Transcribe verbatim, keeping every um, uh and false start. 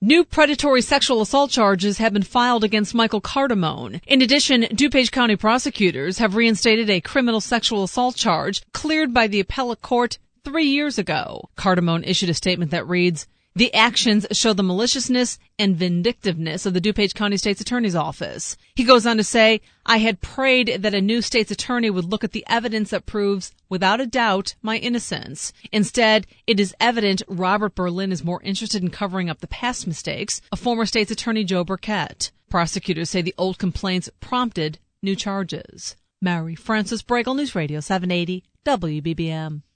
New predatory sexual assault charges have been filed against Michael Cardamone. In addition, DuPage County prosecutors have reinstated a criminal sexual assault charge cleared by the appellate court three years ago. Cardamone issued a statement that reads, "The actions show the maliciousness and vindictiveness of the DuPage County State's Attorney's Office." He goes on to say, "I had prayed that a new state's attorney would look at the evidence that proves, without a doubt, my innocence. Instead, it is evident Robert Berlin is more interested in covering up the past mistakes of former state's attorney Joe Burkett." Prosecutors say the old complaints prompted new charges. Mary Frances Bragle, News Radio seven eighty, W B B M.